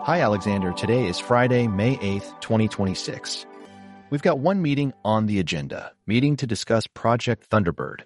Hi, Alexander. Today is Friday, May 8th, 2026. We've got one meeting on the agenda, meeting to discuss Project Thunderbird.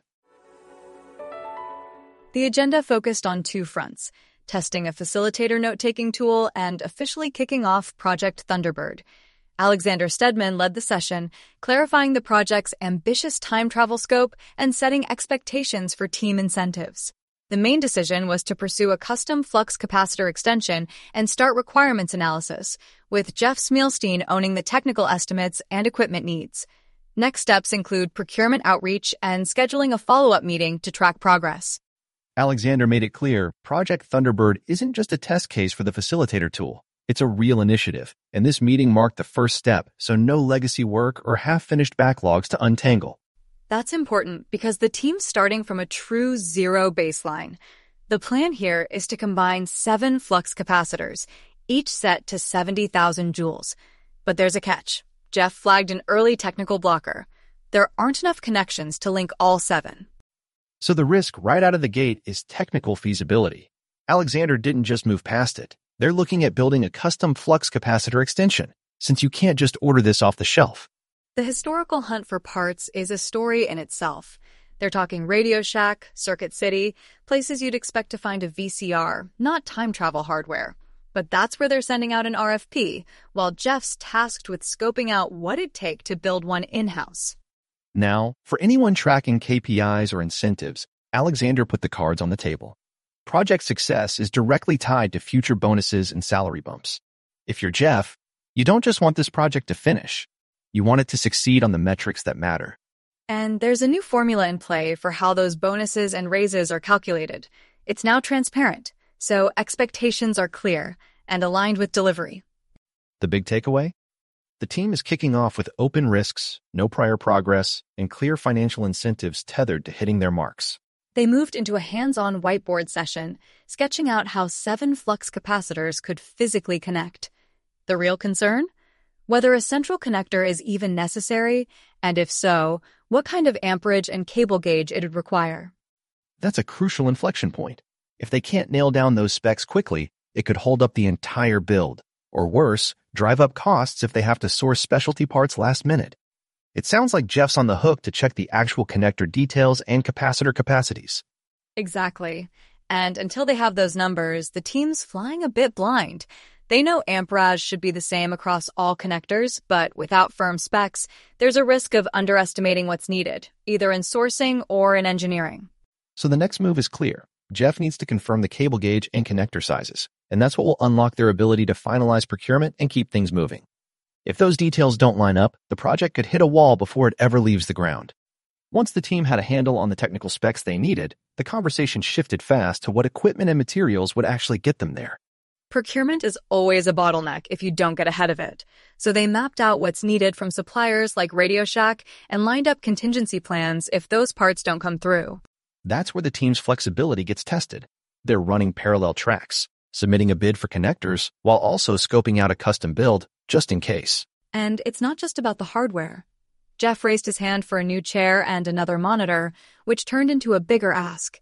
The agenda focused on two fronts, testing a facilitator note-taking tool and officially kicking off Project Thunderbird. Alexander Stedman led the session, clarifying the project's ambitious time travel scope and setting expectations for team incentives. The main decision was to pursue a custom flux capacitor extension and start requirements analysis, with Jeff Smielstein owning the technical estimates and equipment needs. Next steps include procurement outreach and scheduling a follow-up meeting to track progress. Alexander made it clear Project Thunderbird isn't just a test case for the facilitator tool. It's a real initiative, and this meeting marked the first step, so no legacy work or half-finished backlogs to untangle. That's important because the team's starting from a true zero baseline. The plan here is to combine 7 flux capacitors, each set to 70,000 joules. But there's a catch. Jeff flagged an early technical blocker. There aren't enough connections to link all 7. So the risk right out of the gate is technical feasibility. Alexander didn't just move past it. They're looking at building a custom flux capacitor extension, since you can't just order this off the shelf. The historical hunt for parts is a story in itself. They're talking Radio Shack, Circuit City, places you'd expect to find a VCR, not time travel hardware. But that's where they're sending out an RFP, while Jeff's tasked with scoping out what it'd take to build one in-house. Now, for anyone tracking KPIs or incentives, Alexander put the cards on the table. Project success is directly tied to future bonuses and salary bumps. If you're Jeff, you don't just want this project to finish. You want it to succeed on the metrics that matter. And there's a new formula in play for how those bonuses and raises are calculated. It's now transparent, so expectations are clear and aligned with delivery. The big takeaway? The team is kicking off with open risks, no prior progress, and clear financial incentives tethered to hitting their marks. They moved into a hands-on whiteboard session, sketching out how 7 flux capacitors could physically connect. The real concern? Whether a central connector is even necessary, and if so, what kind of amperage and cable gauge it would require. That's a crucial inflection point. If they can't nail down those specs quickly, it could hold up the entire build, or worse, drive up costs if they have to source specialty parts last minute. It sounds like Jeff's on the hook to check the actual connector details and capacitor capacities. Exactly. And until they have those numbers, the team's flying a bit blind. They know amperage should be the same across all connectors, but without firm specs, there's a risk of underestimating what's needed, either in sourcing or in engineering. So the next move is clear. Jeff needs to confirm the cable gauge and connector sizes, and that's what will unlock their ability to finalize procurement and keep things moving. If those details don't line up, the project could hit a wall before it ever leaves the ground. Once the team had a handle on the technical specs they needed, the conversation shifted fast to what equipment and materials would actually get them there. Procurement is always a bottleneck if you don't get ahead of it. So they mapped out what's needed from suppliers like Radio Shack and lined up contingency plans if those parts don't come through. That's where the team's flexibility gets tested. They're running parallel tracks, submitting a bid for connectors while also scoping out a custom build just in case. And it's not just about the hardware. Jeff raised his hand for a new chair and another monitor, which turned into a bigger ask.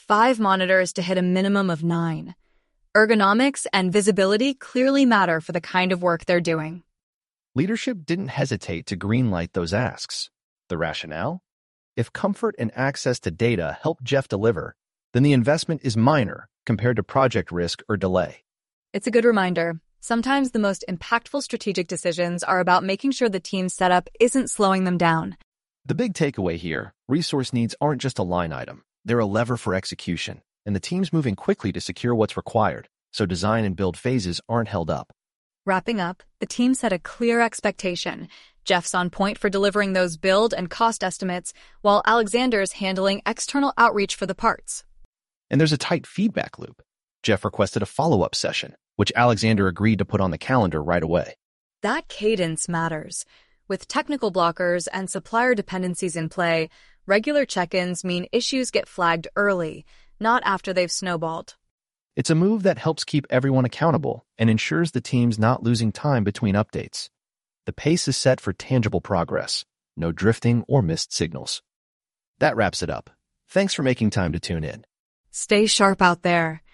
5 monitors to hit a minimum of 9. Ergonomics and visibility clearly matter for the kind of work they're doing. Leadership didn't hesitate to greenlight those asks. The rationale? If comfort and access to data help Jeff deliver, then the investment is minor compared to project risk or delay. It's a good reminder. Sometimes the most impactful strategic decisions are about making sure the team's setup isn't slowing them down. The big takeaway here, resource needs aren't just a line item. They're a lever for execution, and the team's moving quickly to secure what's required, so design and build phases aren't held up. Wrapping up, the team set a clear expectation. Jeff's on point for delivering those build and cost estimates, while Alexander's handling external outreach for the parts. And there's a tight feedback loop. Jeff requested a follow-up session, which Alexander agreed to put on the calendar right away. That cadence matters. With technical blockers and supplier dependencies in play, regular check-ins mean issues get flagged early, not after they've snowballed. It's a move that helps keep everyone accountable and ensures the team's not losing time between updates. The pace is set for tangible progress, no drifting or missed signals. That wraps it up. Thanks for making time to tune in. Stay sharp out there.